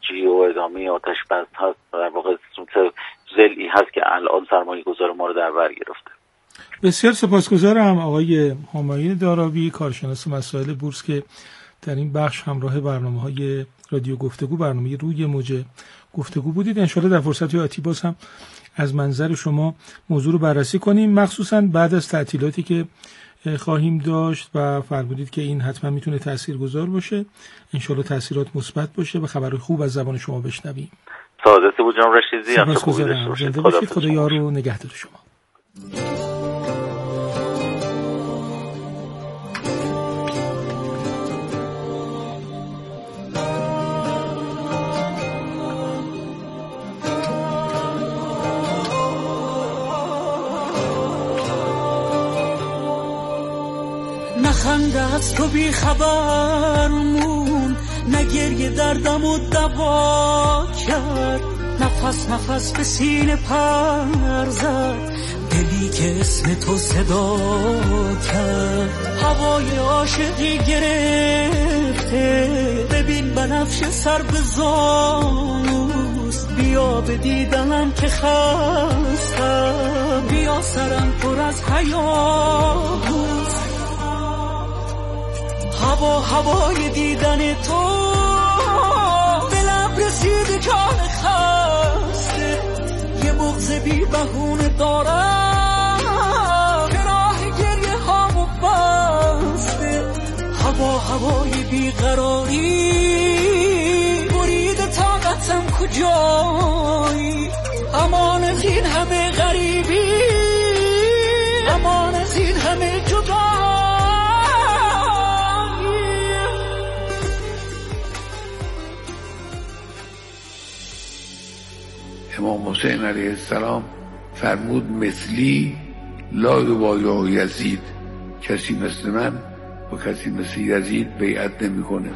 انرژی و ادامه آتش بس هست، در واقع ضلعی هست که الان سرمایه گذار ما رو در بر گرفته. بسیار سپاسگزارم آقای همایون دارابی، کارشناس مسائل بورس، که در این بخش همراه برنامه‌های رادیو گفتگو، برنامه روی موج گفتگو بودید. انشالله در فرصت آتی باز هم از منظر شما موضوع رو بررسی کنیم، مخصوصا بعد از تعطیلاتی که خواهیم داشت و فرمودید که این حتما میتونه تاثیرگذار باشه. انشالله تاثیرات مثبت باشه و خبر خوب از زبان شما بشنویم. سعادت بود جناب رشیدی. سپاسگزارم. زنده باشید. خدا یار و نگهدار شما. خنده از تو بی خبر مون، نه گریه دردم و دوا کرد، نفس نفس به سینه پر زد، دلی که اسم تو صدا کرد. هوای عاشقی گرفته، ببین بنفش سر به زانوست، بیا به دیدنم که خستم، بیا سرم پر از حیاهوست. هوای دیدن تو دلم رسید جان خسته، یه بغض بی بهونه دارم که راه گریه هامو بسته. هوای بیقراری برید طاقتم کجایی، امان از این همه غریبی، امان از این همه جدا. امام حسین علیه السلام فرمود مثلی لا یبایع یزید، کسی مثل من و کسی مثل یزید بیعت نمی‌کنه.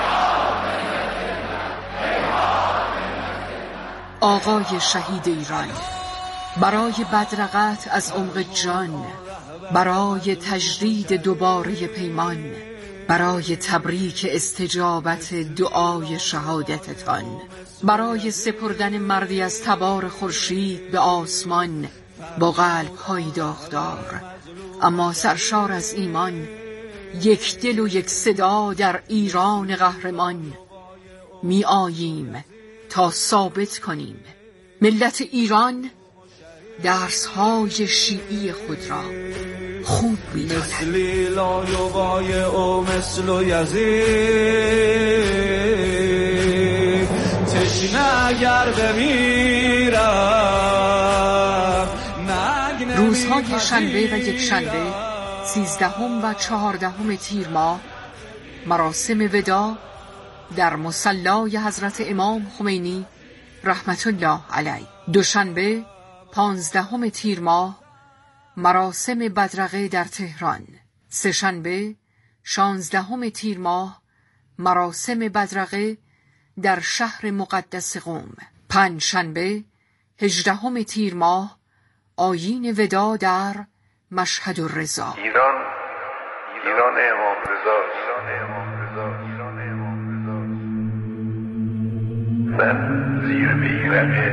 آقای شهید ایران، برای بدرقت از عمق جان، برای تجدید دوباره پیمان، برای تبریک استجابت دعای شهادتتان، برای سپردن مردی از تبار خورشید به آسمان با قلب‌های داغدار اما سرشار از ایمان، یک دل و یک صدا در ایران قهرمان. می آییم تا ثابت کنیم ملت ایران درس‌های شیعی خود را خوب می‌داند. مثلی لا یبایع مثل یزید، تشنه اگر بمیرم. روزهای شنبه و یک شنبه 13 و 14 تیر ماه مراسم وداع در مصلی حضرت امام خمینی رحمت الله علیه. دوشنبه 15 تیر ماه مراسم بدرقه در تهران. سه‌شنبه 16 تیر ماه مراسم بدرقه در شهر مقدس قم. پنجشنبه 18 تیر ماه آیین وداع در مشهد الرضا. ایران امام رضا. من زیر بیرقه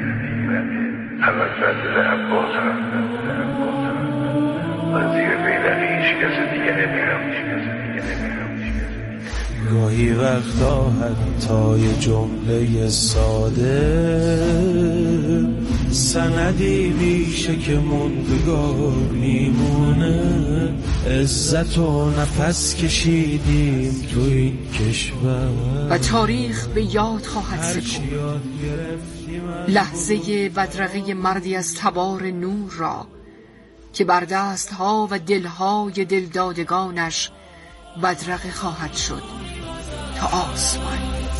عباس رفتم، من زیر بیرقه هیچ کس دیگه نمیرم. گاهی وقتا حتی جمله ساده سندی میشه که موندگار میمونه. عزت و نفس کشیدیم تو این کشور و تاریخ به یاد خواهد سپرد لحظه بدرقه مردی از تبار نور را که بر دستها و دلهای دلدادگانش بدرقه خواهد شد تا آسمان.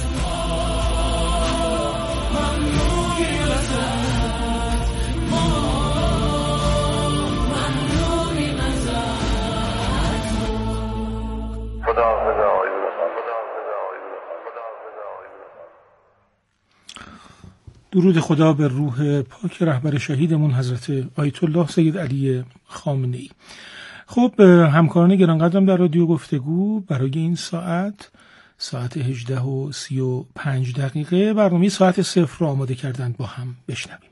درود خدا به روح پاک رهبر شهیدمون حضرت آیت الله سید علی خامنه‌ای. خب همکاران گرانقدرم در رادیو گفتگو، برای این ساعت ساعت 18:35 برنامه ساعت صفر رو آماده کردند، با هم بشنویم.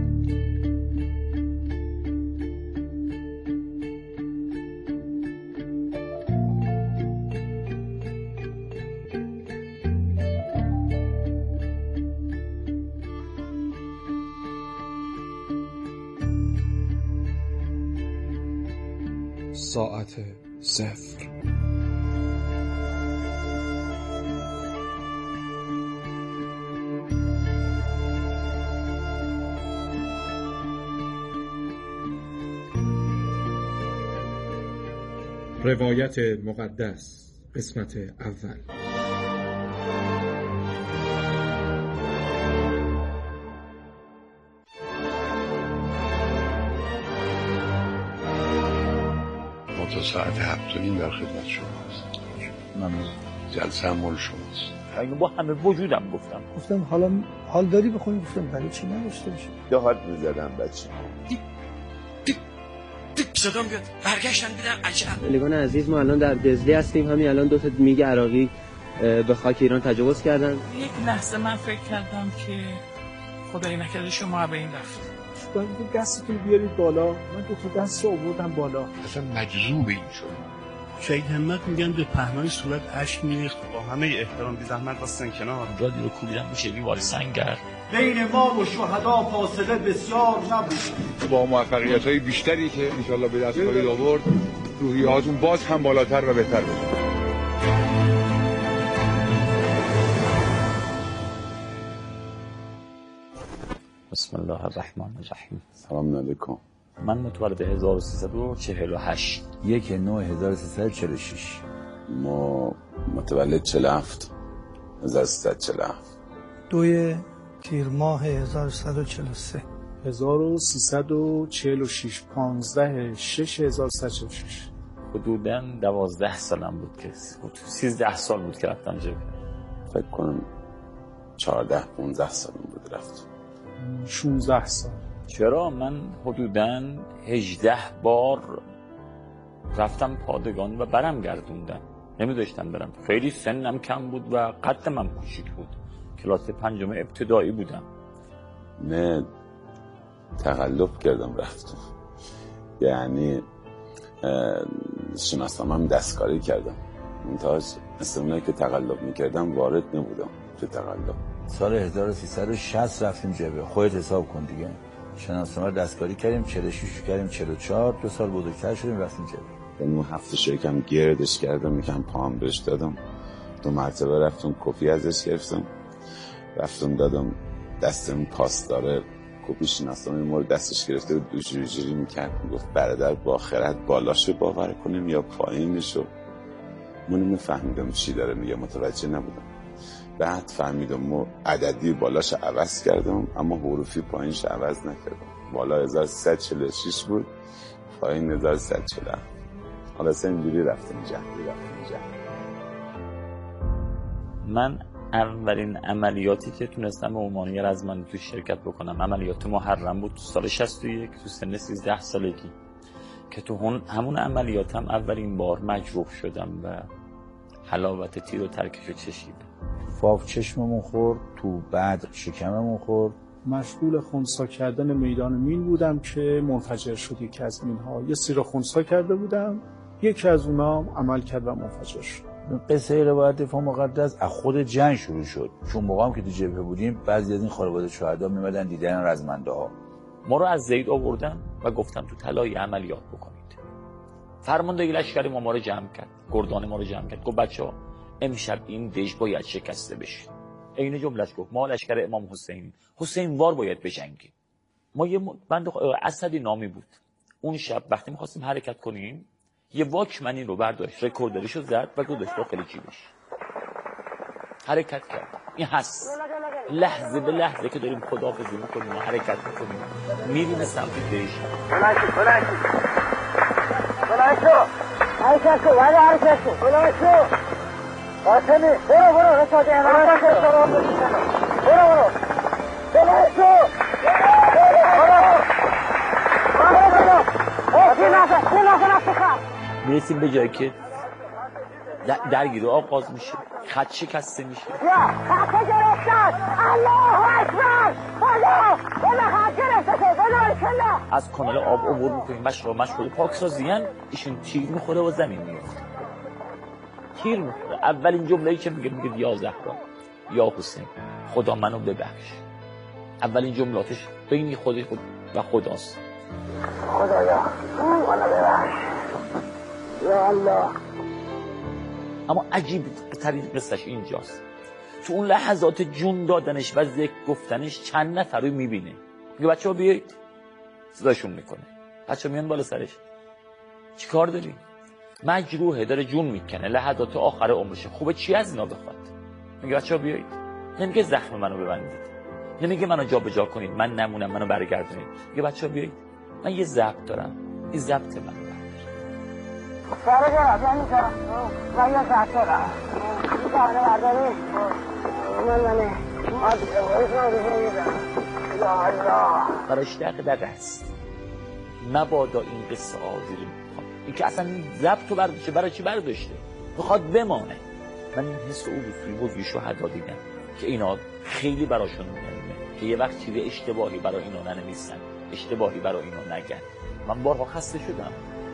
ساعت صفر. روایت مقدس، قسمت اول. تا ساعت 7:30 در خدمت شماست. ممنون. جلسه هم مال شماست. اگه با همه وجودم گفتم حال داری بخونی؟ گفتم برای چی نداشته باشه. دهات میزدم بچه. صدام بیاد برگشتن بیدن عجب. لیگان عزیز، ما الان در دزلی هستیم. همین الان 2 تا میگ عراقی به خاک ایران تجاوز کردن. یک لحظه من فکر کردم که خدای نکرده شما به این رفت. باید دستتون بیارید بالا. من 2 تا دست رو آوردم بالا. اصلا مجذوب این شد. شهید همت میگن به پهنای صورت اشک میریخت. با همه احترام بی زحمت راستن کنار. رادی رو کوبیدن میشه دیوار سنگر. بین ما و شهدا فاصله بسیار نبود. با موفقیت‌های بیشتری که انشالله به دست خواهید آورد، روحیه‌هاتون باز هم بالاتر و بهتر بشه. بسم الله الرحمن الرحیم. سلام علیکم. من متولد 1348. 1/9/1346. ما متولد 47 1347. 2 تیر ماه 1143. 1346 15/6/1146. حدوداً 12 سالم بود که 13 سال بود که رفتم جبهه. فکر کنم 14-15 سالم بود رفتم. 16 سال. چرا؟ من حدوداً 18 بار رفتم پادگان و برم گردوندم. نمیداشتم برم. خیلی سنم کم بود و قدم هم کوچیک بود. کلاس 5 ابتدایی بودم. نه تقلب کردم رفتم. یعنی شناسنامه هم دستکاری کردم. منتهاش مثل اونایی که تقلب میکردم وارد نبودم تو تقلب. سال 1360 رفتیم جبهه. خودت حساب کن دیگه. شناسنامه دستکاری کردیم، 46 کردیم، 44 2 سال بزرگتر شدیم رفتیم جبهه. یعنی اون هفته شکم گردش کردم، یکم پاهم بهش دادم. 2 مرتبه رفتم کپی ازش گرفتم. رفتم دادم دستم پاس داره. کپی شناسنامه ما رو دستش گرفته بود، جوری میکرد. میگفت برادر با خرد بالاشو باور کنیم یا پایینشو. من نمیفهمیدم چی داره میگه، متوجه نبودم. بعد فهمیدم عددی بالاش عوض کردم اما حروفی پایینش عوض نکردم. بالا 1346 بود، پایین 1147. حالا اینجوری رفتم جهری. من اولین عملیاتی که تونستم به عنوان رزمنده تو شرکت بکنم عملیات محرم بود تو سال 61 تو سن 13 سالگی که تو همون عملیات هم اولین بار مجروح شدم و حلاوت تیر و ترکش رو چشیدم. فاف چشممون خورد، تو بعد شکممون خورد. مشغول خنثی کردن میدان مین بودم که منفجر شد. یکی از مین‌ها یه سیر خنثی کرده بودم، یکی از اونها عمل کرد و منفجر شد. قصه روایت دفاع مقدس از خود جنگ شروع شد. چون موقع هم که تو جبهه بودیم بعضی از این خانواده شهدا میمدن دیدن رزمنده ها. ما رو از زید آوردن و گفتن تو طلای عملیات بکنید. فرمانده لشکر ما رو جمع کرد، گردان ما رو جمع کرد. گفت بچه‌ها امشب این دژ باید شکسته بشه. عین جمله‌اش گفت ما لشکر امام حسین وار باید بجنگیم. ما یه بند اسدی نامی بود. اون شب وقتی می‌خواستیم حرکت کنیم یه واکمنی رو برداشت، رکوردریشو زد و گذاشت داخل جیبش. حرکت کرد. این هست. لحظه به لحظه که داریم خداحافظی می‌کنیم و حرکت می‌کنیم میریم سمت دژ. میرسیم به جایی که درگیری آغاز میشه، خط شکسته میشه. خط گرفتن، الله اکبر، خدا خط گرفته، از کانال آب عبور میکنیم، مشغول پاکسازیان، ایشون تیر میخوره و زمین میفته. تیر میخوره. اولین جمله‌ای که میگه یا زهرا یا حسین خدا منو ببخش. اولین جملاتش بین خود و خداست. خدایا منو ببخش یا الله. اما عجیب ترین قصهش اینجاست، تو اون لحظات جون دادنش و ذکر گفتنش چند نفر رو میبینه، میگه بچه‌ها بیایید، صداشون میکنه، بچه‌ها میان بالا سرش، چی کار داری؟ مجروحه، داره جون میکنه، لحظات آخر عمرشه، خوبه چی از اینا بخواد؟ میگه بچه‌ها بیایید. نمیگه زخم منو ببندید، نمیگه منو جا به جا کنید، من نمونم، منو برگردونید. میگه بچه‌ها بیایید، من یه ضبط دارم، این ضبط منو برگرد. من یه ضبط دارم، این صحنه برداری براش دغدغه است. مبادا این قصه آزیری میخواد، این که اصلا ضبط رو برداشته، برای چی برداشته؟ میخواد بمانه. من این حس او توی بزرگی شهدا دیدم که اینا خیلی براشون مهمه که یه وقت چیز اشتباهی برای اینا ننویسن، اشتباهی برای اینا نگن. من بارها خسته شدم.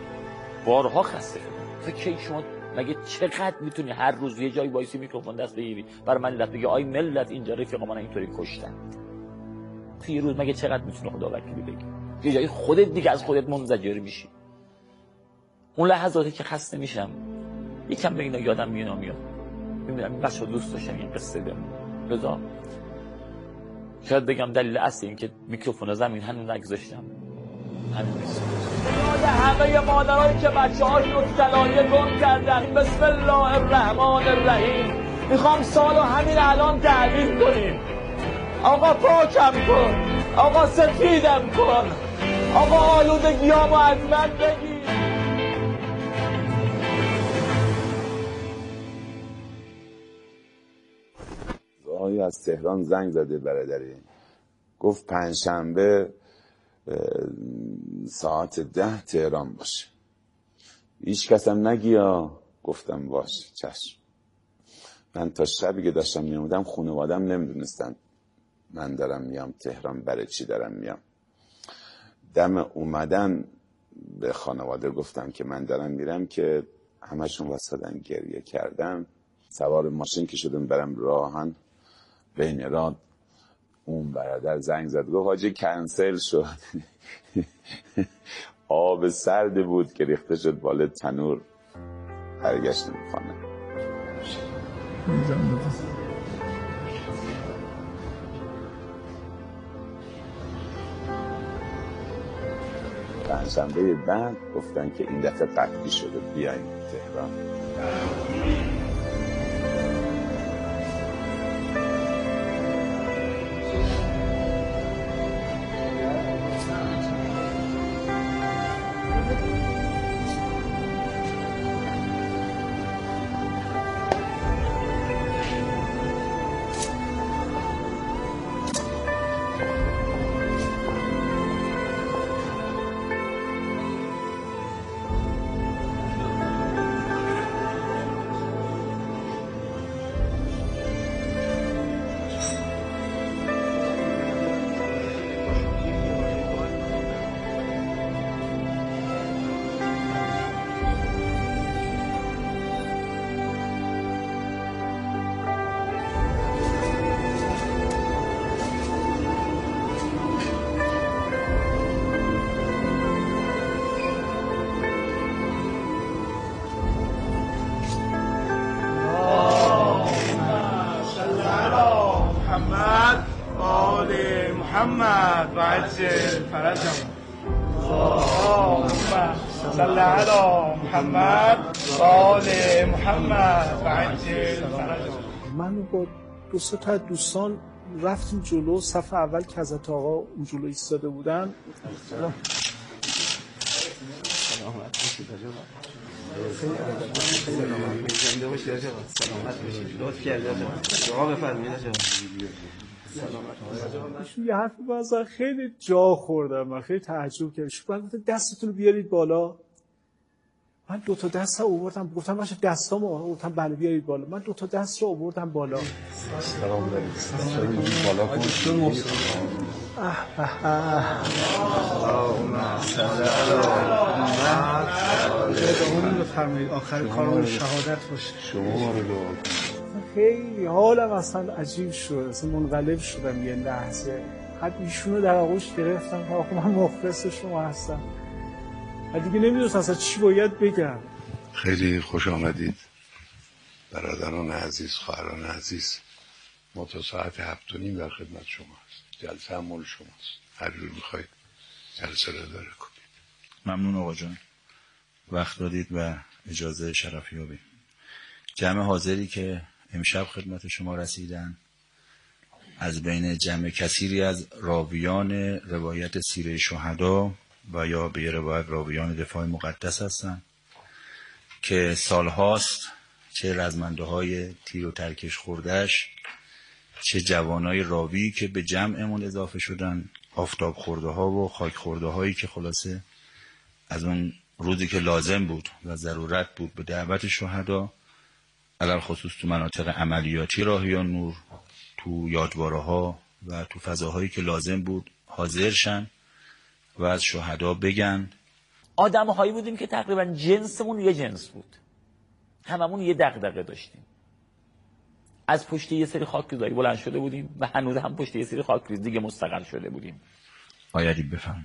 فکر شما مگه چقدر میتونی هر روز یه جایی وایسی میکروفون دست بگیری برای ملت بگی آی ملت اینجا رفیق من اینطوری کشتن؟ تو یه روز مگه چقدر میتونه خدا وکیلی بگی؟ یه جایی خودت دیگه از خودت منزجر میشی. اون لحظاتی که خسته میشم یکم به اینا یادم میاد، میبینم بچه‌ها دوست داشتم این قصه بمونه. لذا شاید بگم دلیل اصلی این که میکروفون زمین هنوز نگذاشتم همین نیست. همه مادرایی که بچه‌هاشون رو طلایه گم کردن، بسم الله الرحمن الرحیم، میخوام سالو همین الان تعبیر کنیم. آقا پاکم کن، آقا سفیدم کن، آقا آلودگیامو از من بگیر. آقای از تهران زنگ زده برادری، گفت پنجشنبه ساعت 10 تهران باشه، هیچ کسم نگیا. گفتم باشه چشم. من تا شبی که داشتم میامدم خانوادم نمیدونستن من دارم میام تهران، برای چی دارم میام. دم اومدن به خانواده گفتم که من دارم میرم، که همشون واسدن گریه کردم. سوار ماشین که شدم برم راهن، بین راه اون برادر زنگ زد گفت حاجی کنسل شد. آب سرد بود که ریخته شد بالا تنور. برگشتم خانه. پنجشنبه بعد گفتن که این دفعه قطعی شده بیاین تهران. محمد و عجل فرجهم. صل علی محمد و آل محمد و عجل فرجهم. من با دو سه تا دوستان رفتیم جلو، صف اول که حضرت آقا اون جلو ایستاده بودن. ایشون یه حرفی بازن خیلی جا خوردم، من خیلی تعجب کردم. بعد دستتون رو بیارید بالا. من 2 تا دست رو آوردم، گفتم باشه دستامو آوردم، بله بیارید بالا. من 2 تا دست رو آوردم بالا. سلام علیکم. بالا کن. بفرمایید آخر کارمون شهادت باشه. شما رو دعا کن. خیلی حالم اصلا عجیب شد، اصلا منقلب شدم یه لحظه. حد ایشونو در آغوش گرفتم که آخه من مخلص شما هستم و دیگه نمیدونستم اصلا چی باید بگم. خیلی خوش آمدید برادران عزیز، خواهران عزیز. ما تا ساعت 7:30 در خدمت شما هست. جلسه هم مال شماست، هر جور میخواید جلسه رو اداره کنید. ممنون آقا جان، وقت دادید و اجازه شرفیابی. جمع حاضری که امشب خدمت شما رسیدن از بین جمع کثیری از راویان روایت سیره شهدا و یا به روایت راویان دفاع مقدس هستند که سالهاست چه رزمنده های تیر و ترکش خوردش، چه جوانای راوی که به جمعمون اضافه شدن، آفتاب خورده ها و خاک خورده هایی که خلاصه از اون روزی که لازم بود و ضرورت بود به دعوت شهدا، علل خصوص تو مناطق عملیاتی راهیان نور، تو یادواره ها و تو فضاهایی که لازم بود حاضر شن و از شهدا بگن. آدم هایی بودیم که تقریبا جنسمون یه جنس بود، هممون یه دغدغه داشتیم. از پشت یه سری خاکریزایی بلند شده بودیم و هنوز هم پشت یه سری خاکریز دیگه مستقر شده بودیم. آیدی بفهم.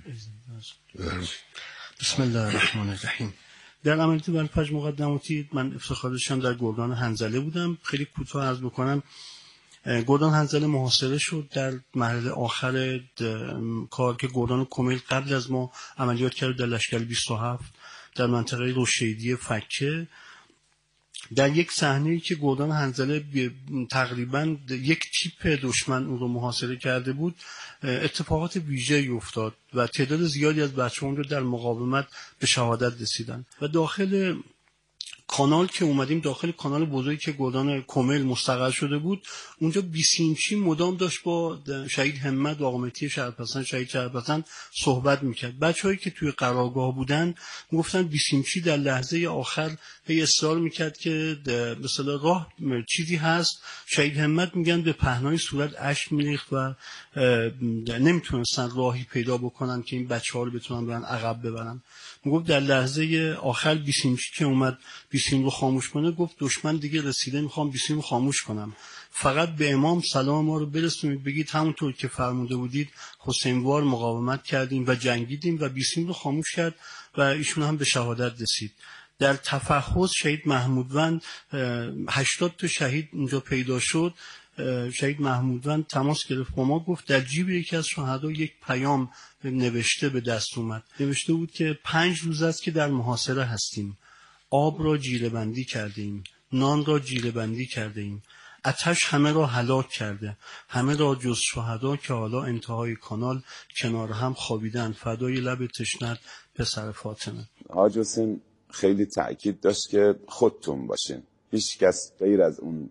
بسم الله الرحمن الرحیم. در عملیات بلفج مقدماتی من افتخار داشتم در گردان حنظله بودم. خیلی کوتاه عرض بکنم، گردان حنظله محاصره شد در مرحله آخر کار که گردان کمیل قبل از ما عملیات کرد در لشکر 27 در منطقه رشیدی فکه. در یک صحنه‌ای که گردان حنظله تقریبا یک تیپ دشمن اون رو محاصره کرده بود، اتفاقات ویژه‌ای افتاد و تعداد زیادی از بچه‌ها رو در مقاومت به شهادت رسیدن و داخل کانال که اومدیم، داخل کانال بزرگی که گردان کمیل مستقر شده بود، اونجا بیسیمچی مدام داشت با شهید همت و آقا مهدی شهرپسند، شهید شهرپسند صحبت میکرد. بچه‌هایی که توی قرارگاه بودن میگفتن بیسیمچی در لحظه آخر هی اصرار میکرد که مثلا راه چیزی هست. شهید همت میگن به پهنای صورت اشک میریخت و نمیتونستن راهی پیدا بکنن که این بچه‌ها رو بتونن برن عقب ببرن. میگفت در لحظه آخر بیسیمچی که اومد بیسیم رو خاموش کنه، گفت دشمن دیگه رسیده، میخوام بیسیم رو خاموش کنم، فقط به امام سلام ما رو برسونید، بگید همونطور که فرموده بودید حسینوار مقاومت کردیم و جنگیدیم و بیسیم رو خاموش کرد و ایشون هم به شهادت رسید. در تفحص شهید محمودوند 80 تا شهید اونجا پیدا شد. شهید محمودوند تماس گرفت با ما، گفت در جیب یکی از شهدا یک پیام نوشته به دست اومد. نوشته بود که 5 روز است که در محاصره هستیم، آب را جیره بندی کرده ایم، نان را جیره بندی کرده ایم، آتش همه را هلاک کرده، همه را جز شهدا که حالا انتهای کانال کنار هم خوابیدن، فدای لب تشنت پسر فاطمه. حاج حسین خیلی تأکید داشت که خودتون باشین، هیچ کس غیر از اون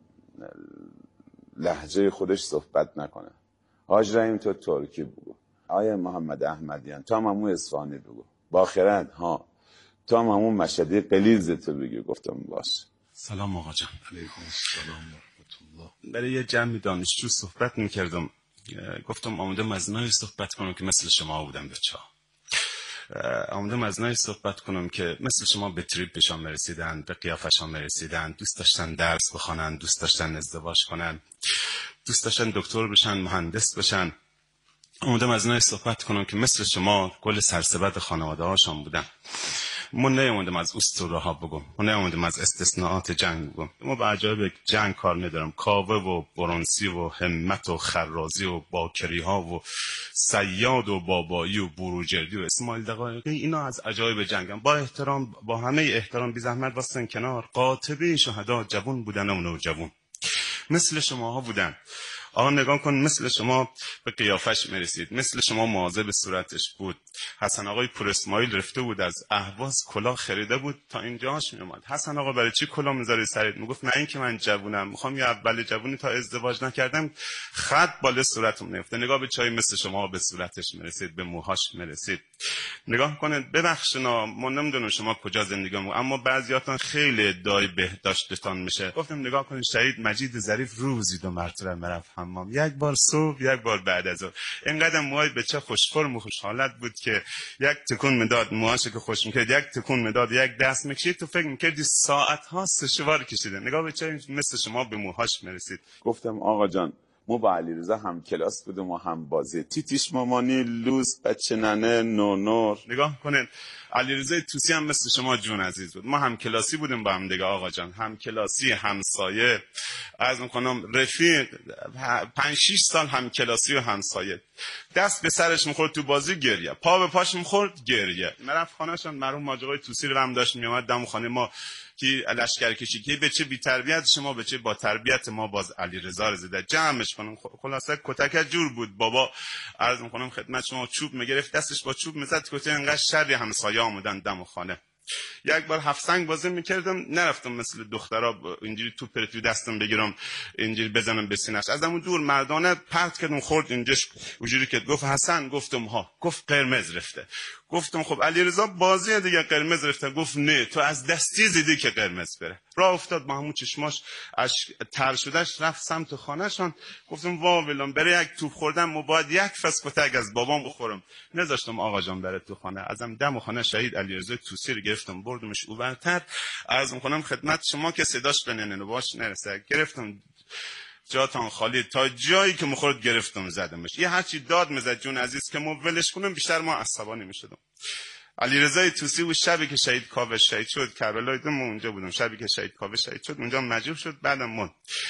لهجه خودش صحبت نکنه. حاج رحیم تو ترکی بگو، آیه محمد احمدیان تو هم همون اصفهانی بگو، باخرت ها تو هم همون مشهدی قلیزتو بگی. گفتم باش. سلام آقا جان. علیکم السلام و رحمت الله. برای یه جمع دانشجو صحبت میکردم، گفتم آمدم از نایی صحبت کنم که مثل شما بودم بچه ها. آمدم از نایی صحبت کنم که مثل شما به تریپشان مرسیدن، به قیافشان مرسیدن، دوست داشتن درس بخونن، دوست داشتن ازدواج کنن، دوست داشتن دکتر بشن، مهندس بشن. آمدم از نایی صحبت کنم که مثل شما گل سرسبد خانواده هاشان بودن. من نیومدم از اسطوره ها بگم، من نیومدم از استثناءات جنگ بگم. ما به عجایب جنگ کار ندارم. کاوه و برونسی و همت و خرازی و باکری ها و صیاد و بابایی و بروجردی و اسماعیل دقایق، اینا از عجایب جنگم. با احترام، با همه احترام، بی زحمت واسن کنار. قاطبه شهدا جوان بودن و نوجوان مثل شماها بودن. آقا نگاه کن مثل شما به قیافش میرسید، مثل شما مواظب صورتش بود. حسن آقای پور اسماعیل رفته بود از اهواز کلاه خریده بود تا اینجاش میومد. حسن آقا برای چی کلاه میذاری سرت؟ میگفت نه اینکه من جوونم، میخوام یه اول جوونی تا ازدواج نکردم خط بالا صورتم نیفته. نگاه به چای مثل شما به صورتش میرسید، به موهاش میرسید. نگاه کنید، ببخشنا ما نمیدونم شما کجا زندگی میکنید، اما بعضیاتون خیلی ادعای بهداشتتان میشه. گفتم نگاه کنید شهید مجید ظریف روزی 2 مرتبه میرفت حمام، یک بار صبح یک بار بعد از ظهر. اینقدر موهای بچه خوشفرم و خوشحالت بود که یک تکون میداد موهاشو که خوش میکرد، یک تکون میداد، یک دست میکشید تو فکر میکردی ساعت ها سشوار کشیده. نگاه به چه مثل شما به موهاش میرسید. گفتم آقا جان ما با علیرضا هم کلاس بودیم و هم بازی، تیتیش مامانی لوز بچه ننه نونور. نگاه کنید علیرضا طوسی هم مثل شما جون عزیز بود. ما هم کلاسی بودیم با هم دیگه آقا جان، هم کلاسی، همسایه، از میکنم رفیق، 5-6 سال هم کلاسی و همسایه. دست به سرش میخورد تو بازی گریه، پا به پاش میخورد گریه. مرف خانه‌شان مرحوم ماجرای طوسی رو هم داشت میومد دم خانه ما که لشکر کشی که بچه بی تربیت شما بچه با تربیت ما باز علیرضا رو زده جمعش کنم. خلاصه کتک جور بود. بابا عرض میکنم خدمت شما چوب میگرفت دستش با چوب میزد کته، انقدر شر همسایه آمدن دم خانه. یک بار 7 سنگ بازی میکردم، نرفتم مثل دخترها اینجوری توپ تو دستم بگیرم اینجوری بزنم به سینه‌اش، از همون دور مردانه پرت کردم خورد اینجاش اونجوری که گفت حسن، گفتم ها، گفت قرمز رفته. گفتم خب علیرضا بازی دیگه قرمز رفته. گفت نه تو از دستی زدی که قرمز بره. راه افتاد با همون چشماش تر شدهش رفت سمت خانه‌شان. گفتم وا ولم بره یک توپ خوردم مباد یک فس کتک از بابام بخورم. نذاشتم آقا جان بره تو خانه. ازم دم خانه شهید علیرضا طوسی رو گرفتم بردمش اونورتر. عرض می‌کنم خدمت شما که صداش به ننه باش نرسه. گرفتم جاتان خالی تا جایی که مخورد گرفتم زدمش. یه هرچی داد میزد جون عزیز که ما ولش کنم بیشتر ما عصبانی میشدم. علیرضا طوسی و شبی که شهید کاوه شهید شد کربلای ما اونجا بودم. شبی که شهید کاوه شهید شد اونجا مجروح شد. بعدم من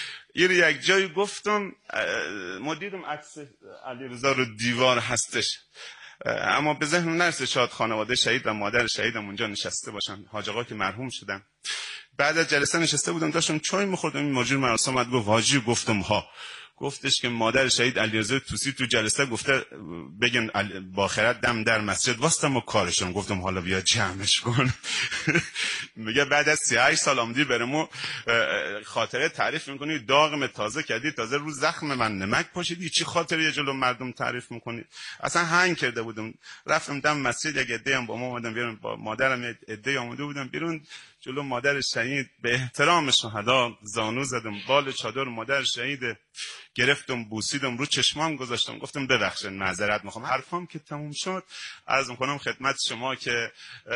یک جایی گفتم ما دیدم عکس علیرضا رو دیوار هستش، اما به ذهنم نرسید شاید خانواده شهید و مادر شهیدم اونجا نشسته باشن، حاج آقا که مرحوم شدن. بعد از جلسه نشسته بودم داشتم چای می‌خوردم، این مجری مراسم اومد گفت حاجی، گفتم ها. گفتش که مادر شهید علیرضا طوسی تو جلسه گفته بگن با آخرت دم در مسجد واسطم و کارشون. گفتم حالا بیا جمعش کن. میگه بعد از 38 سال آمدی برامو خاطره تعریف میکنی، داغم تازه کردی، تازه رو زخم من نمک پاشیدی، چی خاطره جلو مردم تعریف میکنی؟ اصلا هنگ کرده بودم. رفتم دم مسجد، یک عده هم با ما اومدن بیرون، با مادرم عده اومده بودن بیرون، جلو مادر شهید به احترام شهدا زانو زدم، بال چادر مادر شهید گرفتم، بوسیدم، رو چشمام گذاشتم، گفتم ببخشید معذرت میخوام. حرفام که تموم شد عرض میکنم خدمت شما که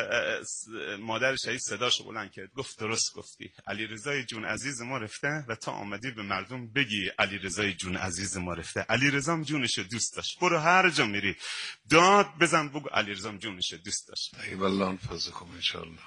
مادر شهید صداشو بلند کرد، گفت درست گفتی، علیرضا جون عزیز ما رفته و تا آمدی به مردم بگی علیرضا جون عزیز ما رفته. علیرضا جونش دوست داشت، برو هر جا میری داد بزن بگو علیرضا جونش دوست داشت. ای والله انفذکم ان شاء الله.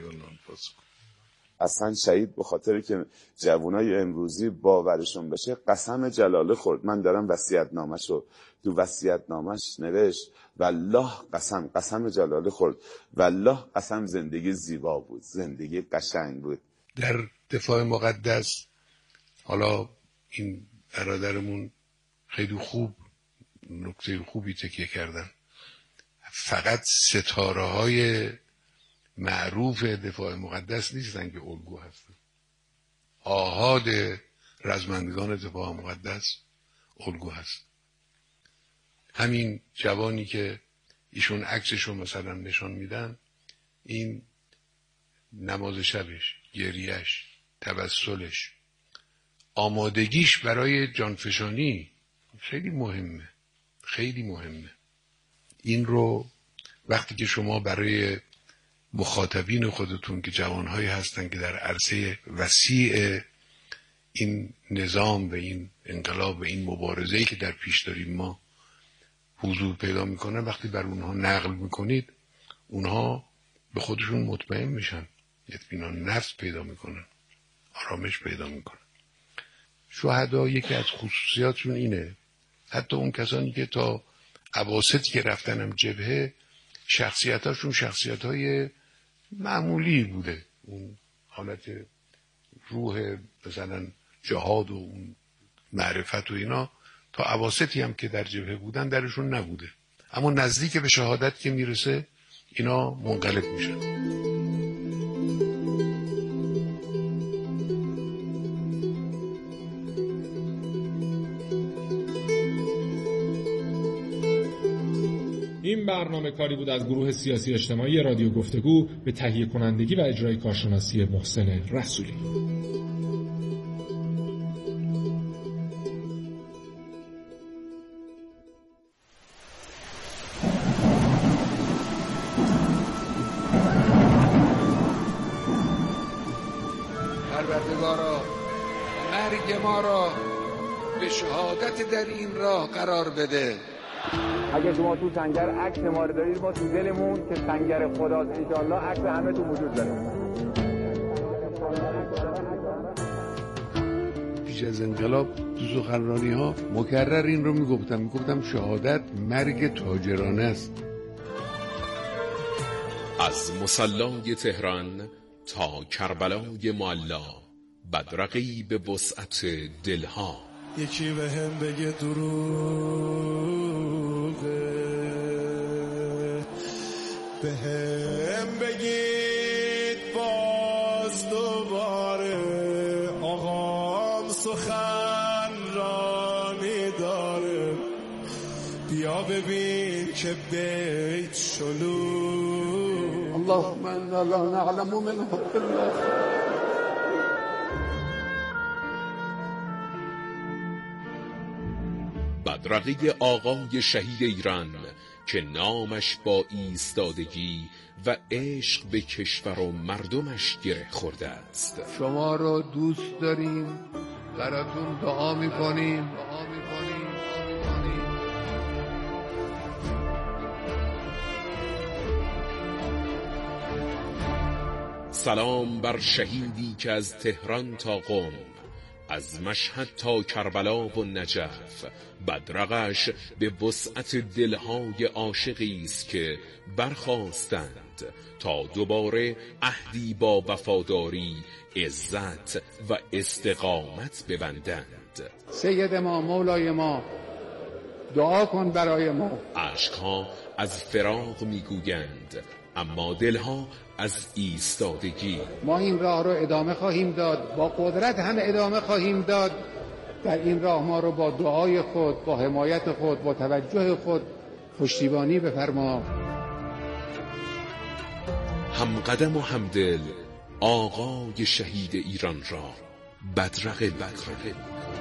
اصلا شهید به خاطر که جوانای امروزی باورشون بشه قسم جلاله خورد. من دارم وصیت‌نامه‌شو تو وصیت‌نامه‌اش نوشت والله قسم جلاله خورد، والله قسم زندگی زیبا بود، زندگی قشنگ بود. در دفاع مقدس حالا این برادرمون خیلی خوب نکته خوبی تکیه کردن. فقط ستاره‌های معروف دفاع مقدس نیستن که الگو هستن، آحاد رزمندگان دفاع مقدس الگو هست. همین جوانی که ایشون عکسشو مثلا نشان میدن، این نماز شبش، گریهش، توسلش، آمادگیش برای جانفشانی خیلی مهمه، خیلی مهمه. این رو وقتی که شما برای مخاطبین خودتون که جوانهایی هستن که در عرصه وسیع این نظام و این انقلاب و این مبارزه‌ای که در پیش داریم ما حضور پیدا میکنن، وقتی بر اونها نقل میکنید اونها به خودشون مطمئن میشن، اطمینان نفس پیدا میکنن، آرامش پیدا میکنن. شهدا یکی از خصوصیاتشون اینه، حتی اون کسانی که تا اواسطی که رفتنم جبهه شخصیتاشون شخصیت‌های معمولی بوده، اون حالت روح مثلا جهاد و اون معرفت و اینا تا اواسطی هم که در جبهه بودن درشون نبوده، اما نزدیک به شهادت که میرسه اینا منقلب میشن. این برنامه کاری بود از گروه سیاسی اجتماعی رادیو گفتگو به تهیه کنندگی و اجرای کارشناسی محسن رسولی. پروردگارا مرگ ما را به شهادت در این راه قرار بده. اگه شما تو سنگر عکس ما رو دارید، ما تو دلمون که سنگر خداست انشالله عکس همه تو وجود داره. پیش از انقلاب تو سخنرانی ها مکرر این رو میگفتم شهادت مرگ تاجرانه است. از مصلای تهران تا کربلای معلا، بدرقی به وسعت دلها. یکی به هم بگه دروغه، به هم بگید باز دوباره آقام سخنرانی داره. بیا ببین که بیت شلوغ. اللهم انا لا نعلم منه الا بدرقه آقای شهید ایران که نامش با ایستادگی و عشق به کشور و مردمش گره خورده است. شما رو دوست داریم، براتون دعا میکنیم. سلام بر شهیدی که از تهران تا قم، از مشهد تا کربلا و نجف، بدرقش به وسعت دلهای عاشقی است که برخاستند تا دوباره عهدی با وفاداری، عزت و استقامت ببندند. سید ما، مولای ما، دعا کن برای ما. عشقها از فراق میگویند، اما دلها از ایستادگی. ما این راه رو ادامه خواهیم داد، با قدرت هم ادامه خواهیم داد. در این راه ما رو با دعای خود، با حمایت خود، با توجه خود پشتیبانی بفرما. همقدم و همدل آقای شهید ایران را بدرقه بدرقه.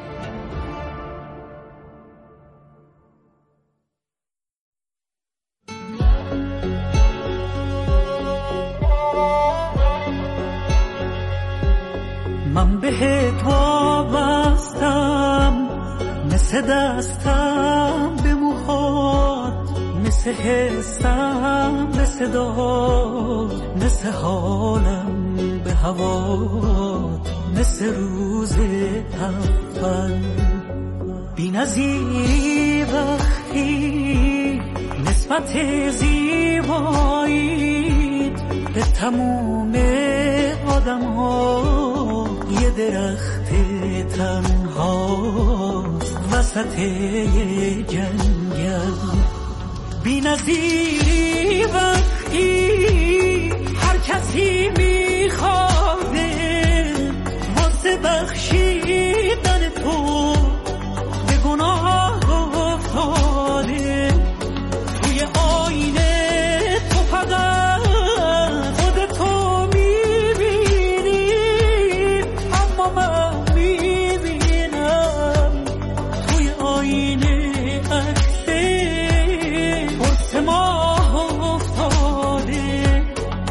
من بهت وابستم، مثل دستم به موهات، مثل حسم به صدات، مثل حالم به هوات، مثل روز اول. بی‌نظیری وقتی نسبت زیباییت به تموم آدم ها یه درخت تنهاست وسط جنگل. بی‌نظیری وقتی هر کسی میخواد واسه بخشیدن تو به گناه افتاده. توی آینه تو فقط خودتو میبینی، اما من میبینم توی آینه عکس واسه ماه افتاده.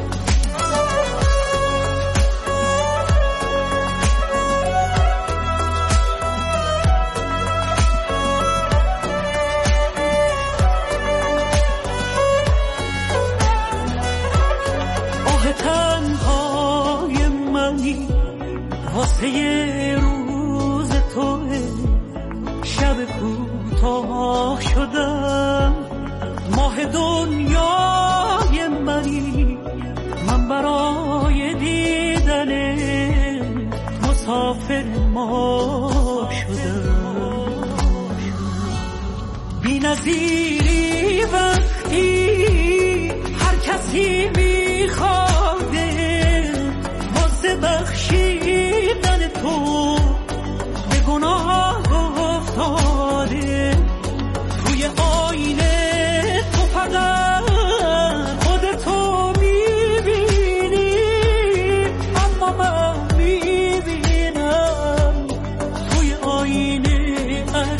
تنهای منی واسه یه روز توه، شب کوتاه شدم ماه دنیای منی. من برای دیدن مسافر ما شدم. نظیری وقتی هر کسی میخواد